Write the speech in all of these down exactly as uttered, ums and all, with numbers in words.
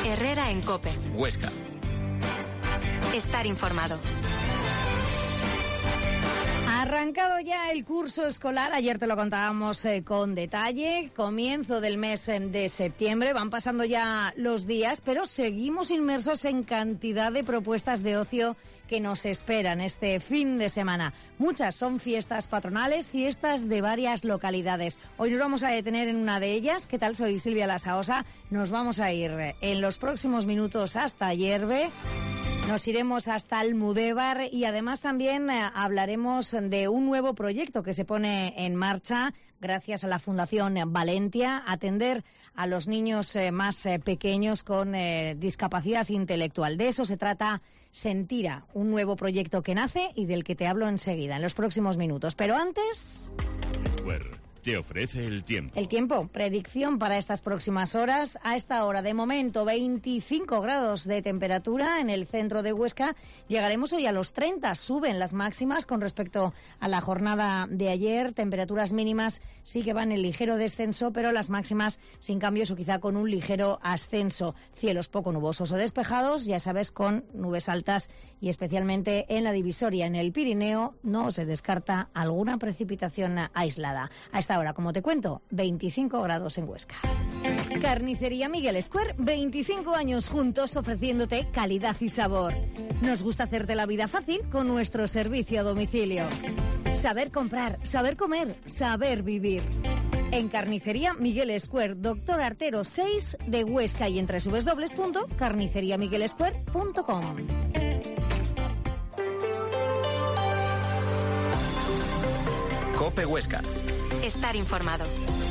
Herrera en COPE. Huesca. Estar informado. Ha arrancado ya el curso escolar, ayer te lo contábamos eh, con detalle, comienzo del mes eh, de septiembre, van pasando ya los días, pero seguimos inmersos en cantidad de propuestas de ocio que nos esperan este fin de semana. Muchas son fiestas patronales, fiestas de varias localidades. Hoy nos vamos a detener en una de ellas. ¿Qué tal? Soy Silvia Lasaosa. Nos vamos a ir en los próximos minutos hasta Yerbe. Nos iremos hasta Almudévar y además también eh, hablaremos de un nuevo proyecto que se pone en marcha gracias a la Fundación Valentia, atender a los niños eh, más eh, pequeños con eh, discapacidad intelectual. De eso se trata Sentira, un nuevo proyecto que nace y del que te hablo enseguida, en los próximos minutos. Pero antes... Te ofrece el tiempo. El tiempo, predicción para estas próximas horas. A esta hora, de momento, veinticinco grados de temperatura en el centro de Huesca. Llegaremos hoy a los treinta. Suben las máximas con respecto a la jornada de ayer. Temperaturas mínimas sí que van en ligero descenso, pero las máximas sin cambios o quizá con un ligero ascenso. Cielos poco nubosos o despejados, ya sabes, con nubes altas y especialmente en la divisoria, en el Pirineo, no se descarta alguna precipitación aislada. A esta hora, como te cuento, veinticinco grados en Huesca. Carnicería Miguel Square, veinticinco años juntos ofreciéndote calidad y sabor. Nos gusta hacerte la vida fácil con nuestro servicio a domicilio. Saber comprar, saber comer, saber vivir. En Carnicería Miguel Square, Doctor Artero seis de Huesca y en doble u doble u doble u punto carnicería miguel square punto com. COPE Huesca. Estar informado.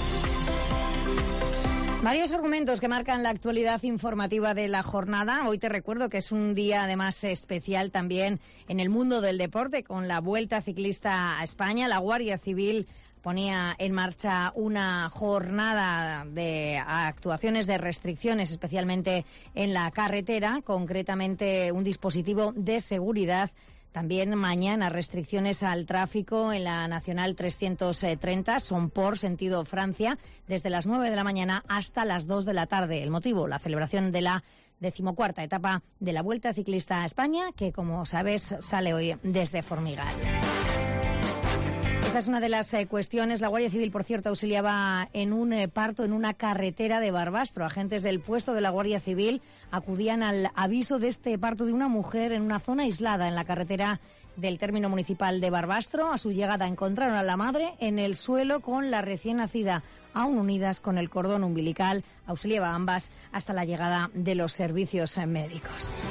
Varios argumentos que marcan la actualidad informativa de la jornada. Hoy te recuerdo que es un día además especial también en el mundo del deporte con la Vuelta Ciclista a España. La Guardia Civil ponía en marcha una jornada de actuaciones de restricciones, especialmente en la carretera, concretamente un dispositivo de seguridad. También mañana restricciones al tráfico en la Nacional trescientos treinta, Somport, sentido Francia, desde las nueve de la mañana hasta las dos de la tarde. El motivo, la celebración de la decimocuarta etapa de la Vuelta Ciclista a España, que como sabes sale hoy desde Formigal. Esa es una de las eh, cuestiones. La Guardia Civil, por cierto, auxiliaba en un eh, parto en una carretera de Barbastro. Agentes del puesto de la Guardia Civil acudían al aviso de este parto de una mujer en una zona aislada en la carretera del término municipal de Barbastro. A su llegada encontraron a la madre en el suelo con la recién nacida, aún unidas con el cordón umbilical. Auxiliaba a ambas hasta la llegada de los servicios eh, médicos.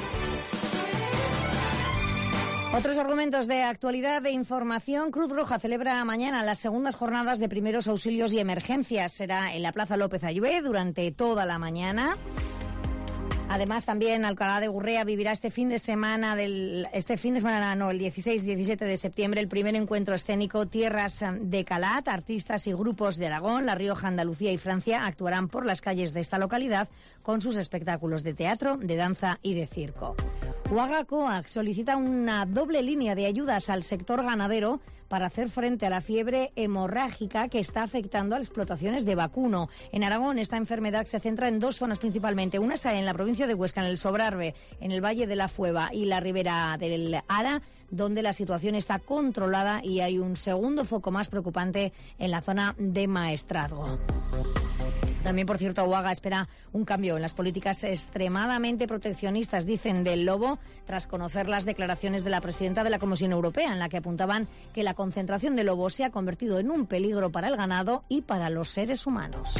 Otros argumentos de actualidad e información. Cruz Roja celebra mañana las segundas jornadas de primeros auxilios y emergencias. Será en la Plaza López Ayué durante toda la mañana. Además, también Alcalá de Gurrea vivirá este fin de semana, del, este fin de semana, no, el dieciséis y diecisiete de septiembre, el primer encuentro escénico Tierras de Calat. Artistas y grupos de Aragón, La Rioja, Andalucía y Francia actuarán por las calles de esta localidad con sus espectáculos de teatro, de danza y de circo. Uaga Coag solicita una doble línea de ayudas al sector ganadero para hacer frente a la fiebre hemorrágica que está afectando a las explotaciones de vacuno. En Aragón, esta enfermedad se centra en dos zonas principalmente. Una es en la provincia de Huesca, en el Sobrarbe, en el Valle de la Fueva y la Ribera del Ara, donde la situación está controlada, y hay un segundo foco más preocupante en la zona de Maestrazgo. También, por cierto, Uaga espera un cambio en las políticas extremadamente proteccionistas, dicen, del lobo, tras conocer las declaraciones de la presidenta de la Comisión Europea, en la que apuntaban que la concentración de lobos se ha convertido en un peligro para el ganado y para los seres humanos.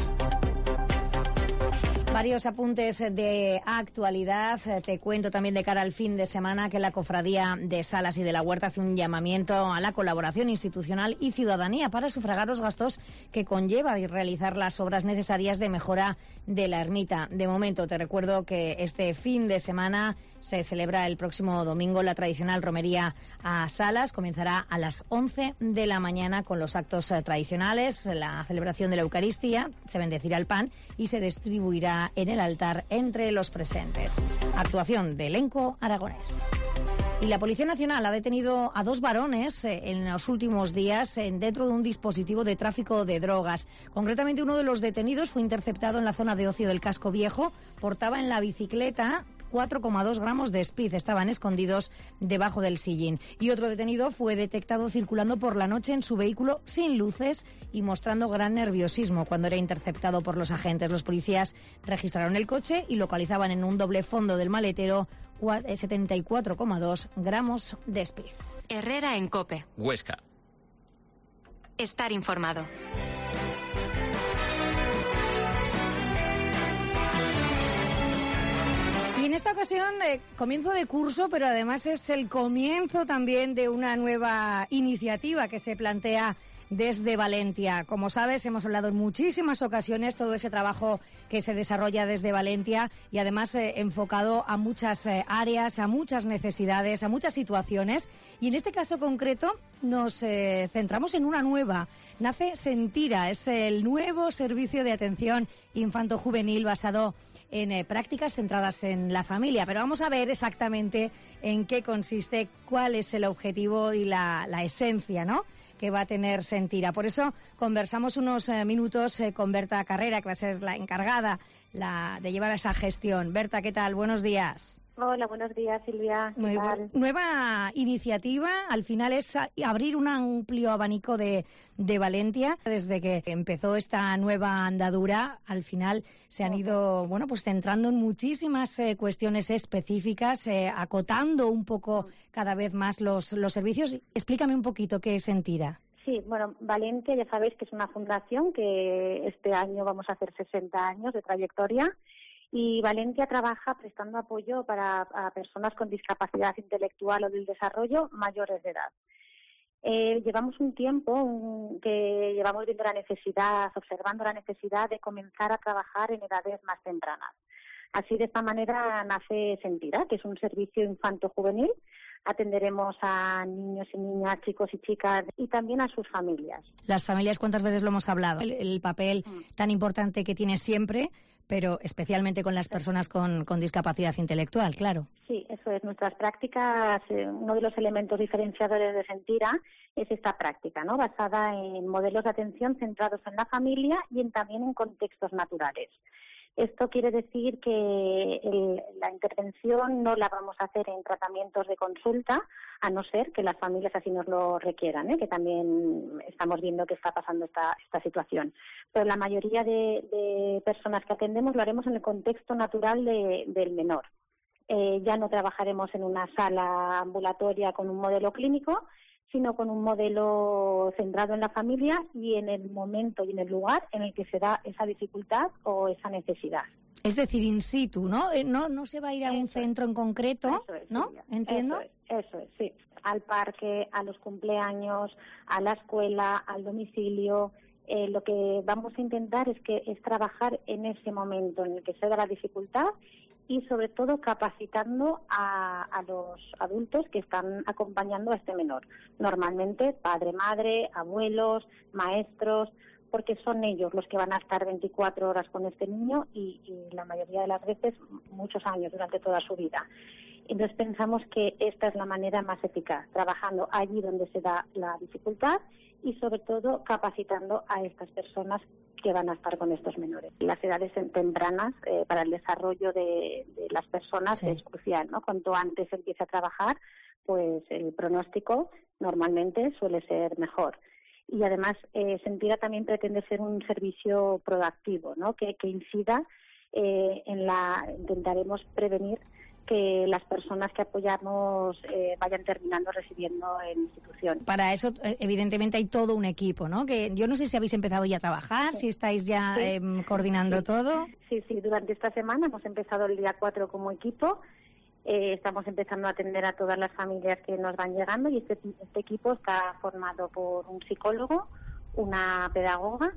Varios apuntes de actualidad. Te cuento también de cara al fin de semana que la Cofradía de Salas y de la Huerta hace un llamamiento a la colaboración institucional y ciudadanía para sufragar los gastos que conlleva realizar las obras necesarias de mejora de la ermita. De momento, te recuerdo que este fin de semana se celebra el próximo domingo la tradicional romería a Salas. Comenzará a las once de la mañana con los actos tradicionales, la celebración de la Eucaristía, se bendecirá el pan y se distribuirá en el altar entre los presentes. Actuación de elenco aragonés. Y la Policía Nacional ha detenido a dos varones eh, en los últimos días eh, dentro de un dispositivo de tráfico de drogas. Concretamente, uno de los detenidos fue interceptado en la zona de ocio del Casco Viejo. Portaba en la bicicleta cuatro coma dos gramos de speed. Estaban escondidos debajo del sillín. Y otro detenido fue detectado circulando por la noche en su vehículo sin luces y mostrando gran nerviosismo cuando era interceptado por los agentes. Los policías registraron el coche y localizaban en un doble fondo del maletero setenta y cuatro coma dos gramos de speed. Herrera en COPE. Huesca. Estar informado. Y en esta ocasión, eh, comienzo de curso, pero además es el comienzo también de una nueva iniciativa que se plantea desde Valentia. Como sabes, hemos hablado en muchísimas ocasiones todo ese trabajo que se desarrolla desde Valentia y además eh, enfocado a muchas eh, áreas, a muchas necesidades, a muchas situaciones. Y en este caso concreto nos eh, centramos en una nueva. Nace Sentira, es el nuevo servicio de atención infanto-juvenil basado en eh, prácticas centradas en la familia. Pero vamos a ver exactamente en qué consiste, cuál es el objetivo y la, la esencia, ¿no?, que va a tener Sentira. Por eso conversamos unos eh, minutos eh, con Berta Carrera, que va a ser la encargada la, de llevar esa gestión. Berta, ¿qué tal? Buenos días. Hola, buenos días, Silvia. ¿Qué Muy tal? Nueva iniciativa, al final es abrir un amplio abanico de, de Valentia. Desde que empezó esta nueva andadura, al final se han ido, bueno, pues centrando en muchísimas eh, cuestiones específicas, eh, acotando un poco cada vez más los, los servicios. Explícame un poquito qué es Sentira. Sí, bueno, Valentia ya sabéis que es una fundación que este año vamos a hacer sesenta años de trayectoria. Y Valentia trabaja prestando apoyo para a personas con discapacidad intelectual o del desarrollo mayores de edad. Eh, llevamos un tiempo un, que llevamos viendo la necesidad, observando la necesidad de comenzar a trabajar en edades más tempranas. Así, de esta manera, nace Sentira, que es un servicio infanto-juvenil. Atenderemos a niños y niñas, chicos y chicas y también a sus familias. Las familias, ¿cuántas veces lo hemos hablado? El, el papel mm. tan importante que tiene siempre, pero especialmente con las personas con, con discapacidad intelectual, claro. Sí, eso es. Nuestras prácticas, eh, uno de los elementos diferenciadores de Sentira es esta práctica, ¿no?, basada en modelos de atención centrados en la familia y en, también en contextos naturales. Esto quiere decir que el, la intervención no la vamos a hacer en tratamientos de consulta, a no ser que las familias así nos lo requieran, ¿eh? que también estamos viendo que está pasando esta, esta situación. Pero la mayoría de, de personas que atendemos lo haremos en el contexto natural de, del menor. Eh, ya no trabajaremos en una sala ambulatoria con un modelo clínico, sino con un modelo centrado en la familia y en el momento y en el lugar en el que se da esa dificultad o esa necesidad. Es decir, in situ, ¿no? No, no se va a ir a un eso centro es. en concreto, eso es, ¿no? Silvia. ¿Entiendo? Eso es, eso es, sí. Al parque, a los cumpleaños, a la escuela, al domicilio. Eh, lo que vamos a intentar es que es trabajar en ese momento en el que se da la dificultad y sobre todo capacitando a, a los adultos que están acompañando a este menor. Normalmente padre, madre, abuelos, maestros, porque son ellos los que van a estar veinticuatro horas con este niño y, y la mayoría de las veces muchos años durante toda su vida. Entonces pensamos que esta es la manera más eficaz, trabajando allí donde se da la dificultad y sobre todo capacitando a estas personas que van a estar con estos menores. Las edades tempranas eh, para el desarrollo de, de las personas sí. es crucial, ¿no? Cuanto antes empiece a trabajar, pues el pronóstico normalmente suele ser mejor. Y además, eh, Sentira también pretende ser un servicio proactivo, ¿no? Que, que incida eh, en la, intentaremos prevenir que las personas que apoyamos eh, vayan terminando residiendo en instituciones. Para eso, evidentemente, hay todo un equipo, ¿no? Que yo no sé si habéis empezado ya a trabajar, sí. si estáis ya sí. eh, coordinando sí. todo. Sí, sí, durante esta semana hemos empezado el día cuatro como equipo. Eh, estamos empezando a atender a todas las familias que nos van llegando y este, este equipo está formado por un psicólogo, una pedagoga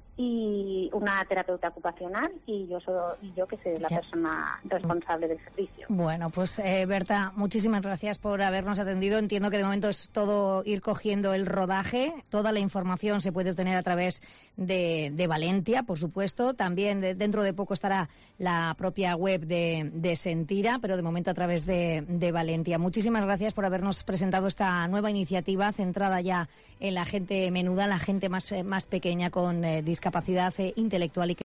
y una terapeuta ocupacional y yo soy y yo que soy la ya. persona responsable del servicio. Bueno, pues eh, Berta, muchísimas gracias por habernos atendido. Entiendo que de momento es todo ir cogiendo el rodaje. Toda la información se puede obtener a través de, de Valentia, por supuesto. También de, dentro de poco estará la propia web de, de Sentira, pero de momento a través de, de Valentia. Muchísimas gracias por habernos presentado esta nueva iniciativa centrada ya en la gente menuda, la gente más, más pequeña con eh, discapacidad eh, intelectual y que